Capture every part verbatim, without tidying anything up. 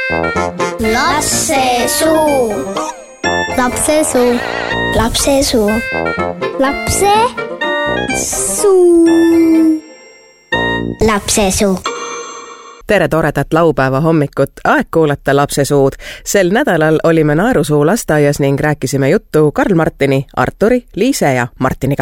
Lapsesuu. Lapsesuu. Lapsesuu. Lapsesuu. Lapsesuu. Tere toredat laupäeva hommikut, aeg kuulata Lapsesuud. Sel nädalal olime Naerusuu lasteaias ning rääkisime juttu Karl Martini, Arturi, Liise ja Martiniga.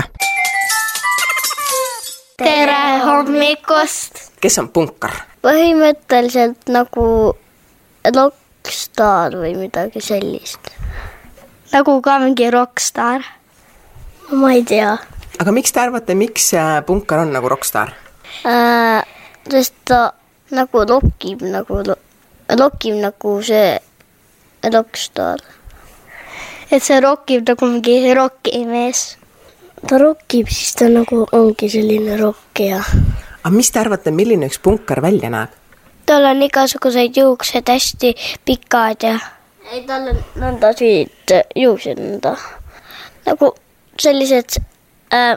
Tere hommikust! Kes on punkar? Põhimõtteliselt nagu rockstar või midagi sellist. Nagu ka mingi rockstar. Ma ei tea. Aga miks te arvate, miks punkar on nagu rockstar? Äh, sest ta nagu rockib nagu, rockib nagu see rockstar. Et see rockib nagu mingi rockimees. Ta rockib, siis ta nagu ongi selline rockija. Aga mis te arvate, milline üks punkar välja näeb? Tal on igasuguseid juuksed hästi pikad ja ei, tal on nõnda siit juuksed nõnda. Nagu sellised äh,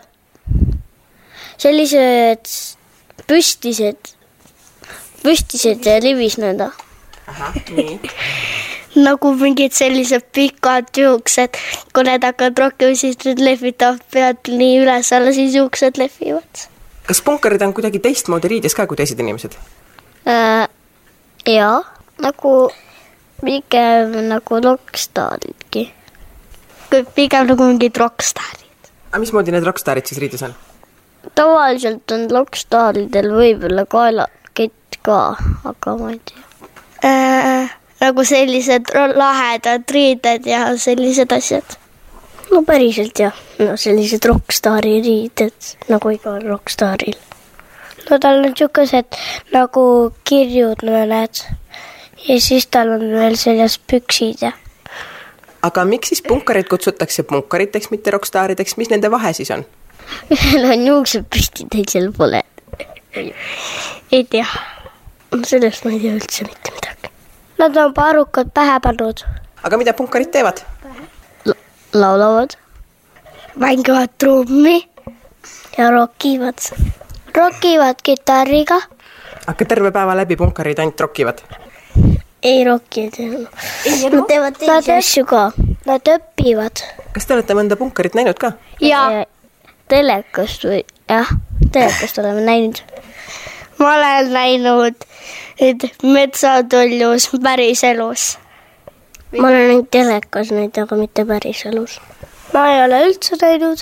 sellised püstised püstised ja rivis nõnda. Aha, nii. Nagu mingid sellised pikad juuksed, kui need hakkavad rokkima, siis need lehvitavad pead nii üles alla, siis juuksed lehvivad. Kas punkarid on kuidagi teistmoodi riides ka kui teised inimesed? Äh, jaa, nagu pigem nagu rockstaridki. Pigem nagu mingid rockstarid. Aga mismoodi need rockstarid siis riides on? Tavaliselt on rockstaridel võib-olla kaelakett ka, aga ma ei tea. Äh, nagu sellised lahedad riided ja sellised asjad. No päriselt jah, no sellised rockstari riided, nagu iga rockstaril. No tal on tšukased nagu kirjud mõned ja siis tal on veel seljas püksid. Ja. Aga miks siis punkarid kutsutakse punkariteks, mitte rockstarideks? Mis nende vahe siis on? Ühel on juuksed püsti, teisel pole. Ei tea. Sellest ma ei tea üldse mitte midagi. Nad on paarukad pähe pannud. Aga mida punkarid teevad? L- laulavad. Mängivad trummi ja rockivad. Rockivad kitarriga. Aga terve päeva läbi punkarid ainult rockivad? Ei rockid. Nad teevad teisi asju ka. Nad õppivad. Kas te olete mõnda punkarit näinud ka? Ja telekast või jah, telekast oleme näinud. Ma olen näinud et metsatuljus päris elus. Ma olen näinud telekas neid, aga mitte päris elus. Ma ei ole üldse näinud.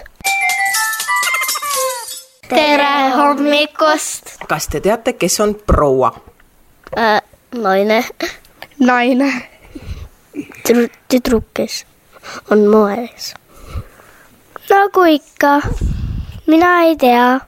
Tere hommikust! Kas te teate, kes on proua? Äh, naine. Naine. Tüdruk, kes on moes. Nagu ikka. Mina ei tea.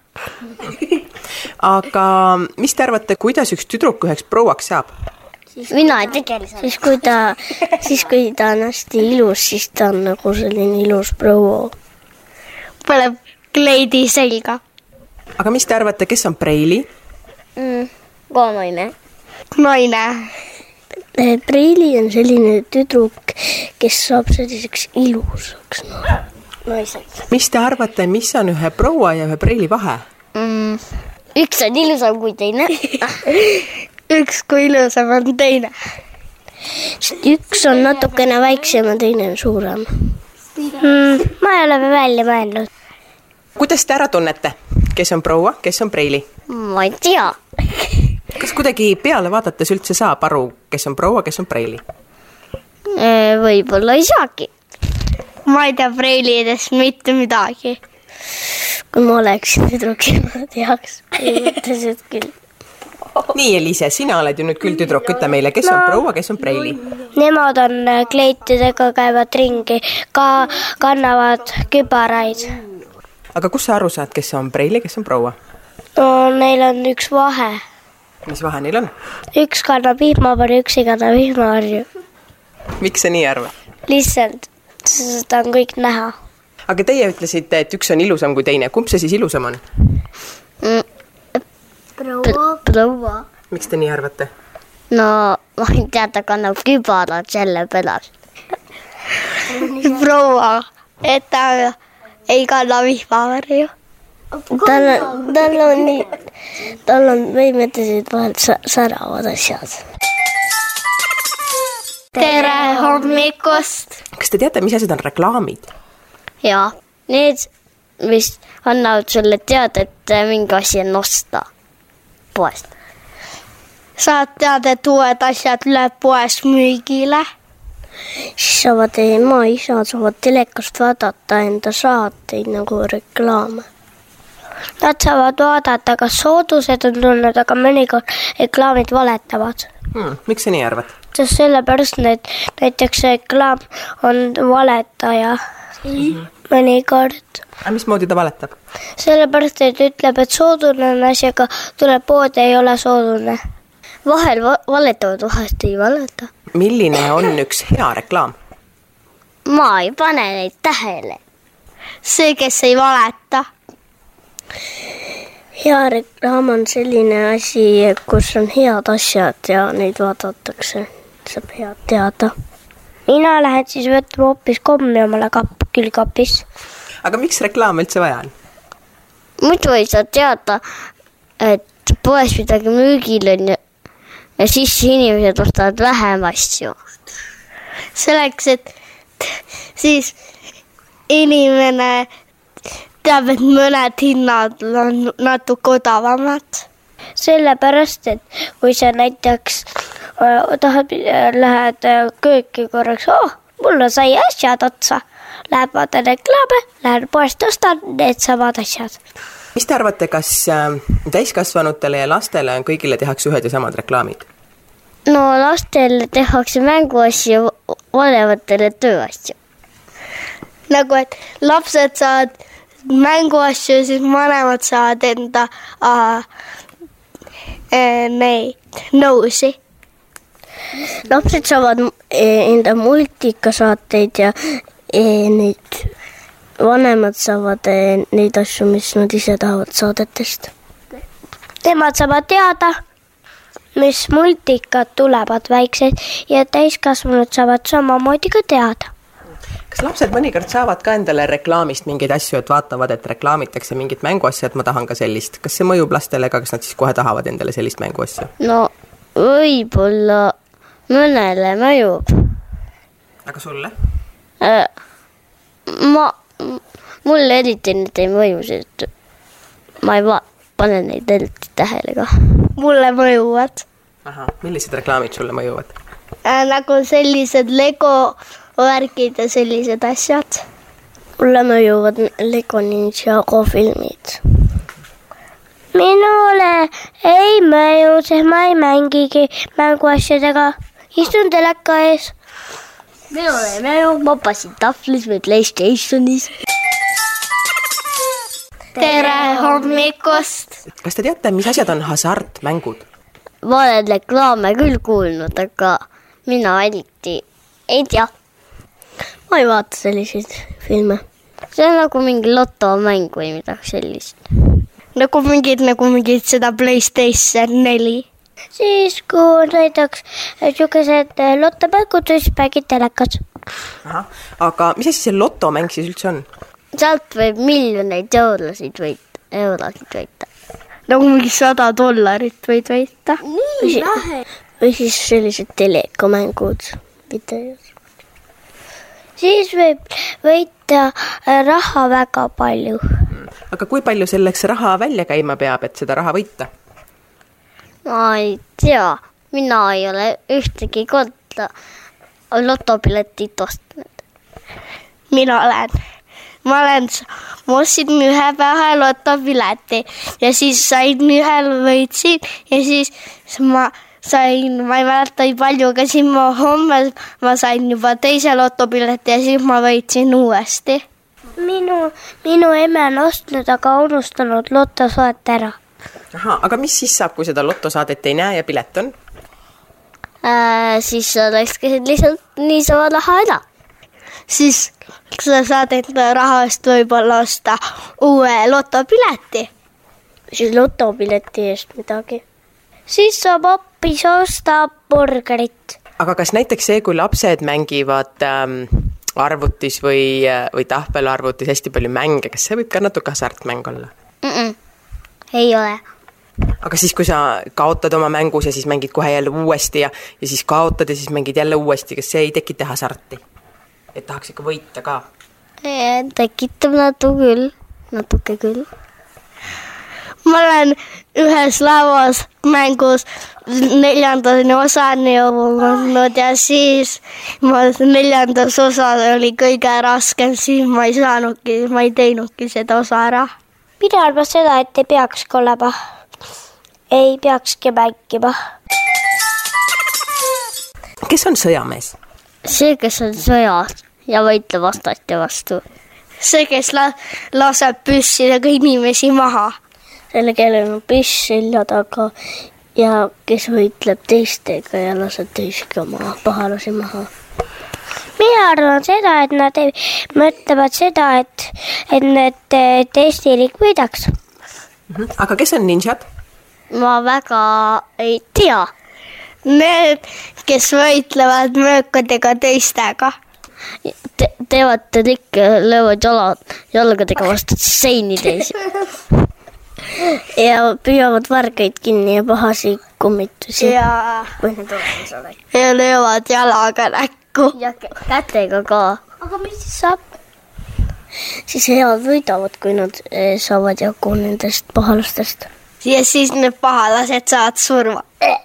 Aga mis te arvate, kuidas üks tüdruk üheks prouaks saab? Mina ei tea. Siis kui ta, siis kui ta on hästi ilus, siis ta on nagu selline ilus proua. Põleb kleidi selga. Aga mis te arvate, kes on preili? Mm, ka naine. Naine. Preili on selline tüdruk, kes saab selliseks ilusaks naiseks. Mis te arvate, mis on ühe proua ja ühe preili vahe? Mm, üks on ilusam kui teine. Üks kui ilusam on teine. Üks on natukene väiksem ja teine on suurem. Mm, ma ei ole välja mõelnud. Kuidas te ära tunnete? Kes on proua, kes on preili? Ma ei tea. Kas kuidagi peale vaadates üldse saab aru, kes on proua, kes on preili? Võib-olla ei saagi. Ma ei tea preilidest mitte midagi. Kui ma oleksin tüdruki, ma teaks. Mõtlesid küll. Nii, Elise, sina oled ju nüüd küll tüdruk. Ütle meile, kes on proua, kes on preili? Nemad on kleitidega, käivad ringi, ka kannavad kübaraid. Aga kus sa aru saad, kes on preili, kes on proua? No, neil on üks vahe. Mis vahe neil on? Üks kannab vihmavarju, üks ei kanna vihmavarju. Miks sa nii arvad? Lihtsalt, seda on kõik näha. Aga teie ütlesite, et üks on ilusam kui teine. Kumb see siis ilusam on? Mm. Proua. Proua. Miks te nii arvate? No, ma ei tea, ta kannab kübarad selle pärast. Proua, et ta ei kanna vihmavarju. Tal on, tal on nii, tal on võimetesid vahel säravad asjad. tere hommikust! Kas te teate, mis asjad on reklaamid? Jaa, need, mis annavad sulle teada, et mingi asi on osta poest. Saad teada, et uued asjad läheb poes müügile. Siis saavad ema ja isa saavad telekast vaadata enda saateid nagu reklaame. Nad saavad vaadata, kas soodused on tulnud, aga mõnikord reklaamid valetavad. Hmm, miks sa nii arvad? Sest sellepärast, et näiteks reklaam on valetaja mm-hmm. mõnikord. Aga mismoodi ta valetab? Sellepärast, et ütleb, et soodune on asi, aga tuleb pood ei ole soodune. Vahel va- valetavad, vahest ei valeta. Milline on üks hea reklaam? Ma ei pane neid tähele. See, kes ei valeta. Hea reklaam on selline asi, kus on head asjad ja neid vaadatakse. Saab head teada. Mina lähen siis võtma hoopis kommi omale kapp, külgkapis. Aga miks reklaam üldse vaja on? Muidu ei saa teada, et poes midagi müügil on ja, ja siis inimesed ostavad vähem asju. Selleks, et siis inimene teab, et mõned hinnad on natuke odavamad. Sellepärast, et kui sa näiteks äh, tahad, äh, lähed äh, kööki korraks, oh, mulle sai asjad otsa. Läheb vaata reklaame, lähen poest ostan need samad asjad. Mis te arvate, kas äh, täiskasvanutele ja lastele on kõigile tehakse ühed ja samad reklaamid? No lastele tehakse mänguasju, vanematele tööasju. Nagu, et lapsed saavad mänguasju, siis vanemad saavad enda äh, äh, neid nõusi. Lapsed saavad enda multikasaateid ja äh, neid vanemad saavad äh, neid asju, mis nad ise tahavad saadetest. Temad saavad teada, mis multikad tulevad väiksed ja täiskasvanud saavad samamoodi ka teada. Kas lapsed mõnikord saavad ka endale reklaamist mingeid asju, et vaatavad, et reklaamitakse mingit mänguasja, et ma tahan ka sellist? Kas see mõjub lastele ka, kas nad siis kohe tahavad endale sellist mänguasja? No võib-olla mõnele mõjub. Aga sulle? Äh, ma, mulle eriti need ei mõju, sest ma ei va- pane neid eriti tähele ka. Mulle mõjuvad. Aha, millised reklaamid sulle mõjuvad? Äh, nagu sellised Lego värgid ja sellised asjad. Mulle mõjuvad Lego Ninjago filmid. Minule ei mõju, sest ma ei mängigi mänguasjadega. Istun teleka ees. Minule ei mõju, ma passin tahvlis või PlayStationis. Tere hommikust! Kas te teate, mis asjad on hasartmängud? Ma olen reklaame küll kuulnud, aga mina eriti ei tea. Ma ei vaata selliseid filme. See on nagu mingi lotomäng või midagi sellist. Nagu mingid, nagu mingid seda PlayStation neli. Siis kui näiteks niisugused lotomängud, siis mängid telekas. Aha, aga mis asi see lotomäng siis üldse on? Sealt võib miljoneid eurosid võita, eurosid võita. Nagu mingi sada dollarit võid võita. Nii lahe. Või siis sellised telekomängud videos. Siis võib võita raha väga palju. Aga kui palju selleks raha välja käima peab, et seda raha võita? Ma ei tea. Mina ei ole ühtegi korda lotopiletit ostnud. Mina olen. Ma olen, ma ostsin ühe pähe lotopileti ja siis sain ühel võitsin ja siis ma sain, ma ei mäleta nii palju, aga siis ma homme ma sain juba teise lotopileti ja siis ma võitsin uuesti. Minu, minu emme on ostnud, aga unustanud lotosaate ära. Aha, aga mis siis saab, kui seda lotosaadet ei näe ja pilet on? Äh, siis oleks lihtsalt niisama raha ära. Siis sa saad enda raha eest võib-olla osta uue lotopileti. Siis lotopileti eest midagi. Siis saab hoopis osta burgerit. Aga kas näiteks see, kui lapsed mängivad ähm, arvutis või, või tahvelarvutis hästi palju mänge, kas see võib ka natuke hasartmäng olla? Mm-mm. Ei ole. aga siis, kui sa kaotad oma mängus ja siis mängid kohe jälle uuesti ja, ja siis kaotad ja siis mängid jälle uuesti, kas see ei tekita hasarti? Et tahaks ikka võita ka? Tekitab natuke küll, natuke küll. Ma olen ühes lauas mängus neljandani osani jõudnud ja siis ma neljandas osas oli kõige raskem, siis ma ei saanudki, ma ei teinudki seda osa ära. Mina arvan seda, et ei peakski olema. Ei peakski mängima. Kes on sõjamees? See, kes on sõjas ja võitleb vastaste vastu. See, kes la- laseb püssidega inimesi maha. Selle, kellel on püss selja taga ja kes võitleb teistega ja laseb teistega maha, pahalasi maha. Mina arvan seda, et nad ei, mõtlevad seda, et, et need Eesti riik võidaks. Aga kes on ninjad? Ma väga ei tea. Need, kes võitlevad möökadega teistega. Te- teevad trikke, löövad jalad, jalgadega vastu seini teisi. Ja püüavad vargaid kinni ja pahasi kummitusi. Ja, ja löövad jalaga näkku. Ja kätega ka. Aga mis siis saab? Siis head võidavad, kui nad saavad jagu nendest pahalastest. Ja siis need pahalased saavad surma.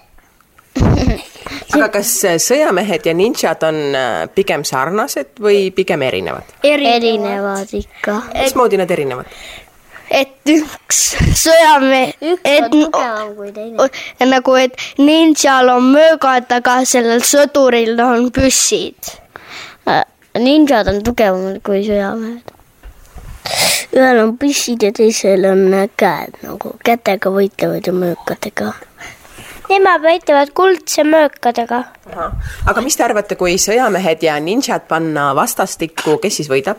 Aga kas sõjamehed ja ninjad on pigem sarnased või pigem erinevad? Erinevad ikka. Mismoodi nad erinevad? Et üks sõjamehe, et, nagu et ninjal on möögad, aga sellel sõduril on püssid. Ninjad on tugevamad kui sõjamehed. Ühel on püssid ja teisel on käed, nagu kätega võitlevad ja möökadega. Nemad võitlevad kuldse möökadega. Aha. Aga mis te arvate, kui sõjamehed ja ninjad panna vastastikku, kes siis võidab?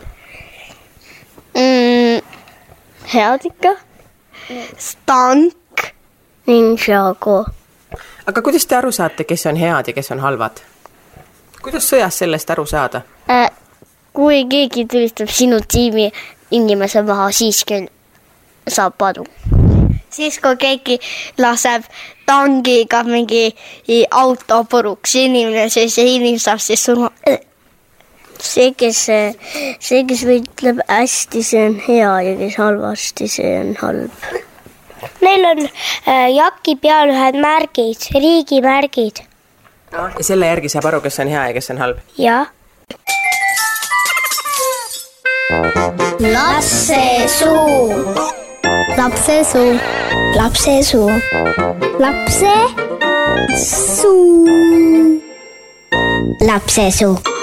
Mm, head ikka. Stank. Ninjago. Aga kuidas te aru saate, kes on head ja kes on halvad? Kuidas sõjas sellest aru saada? Äh, kui keegi tulistab sinu tiimi inimese maha, siis küll saab padu. Siis kui keegi laseb tangiga mingi auto puruks inimene, siis inimene saab siis surma. See, kes, see, kes võitleb hästi, see on hea ja kes halvasti, see on halb. Neil on äh, jaki peal ühed märgid, riigimärgid. Ja selle järgi saab aru, kes on hea ja kes on halb. Jah. Lapsesuu. Lapsesuu. Lapsesuu. Lapsesuu. Lapsesuu.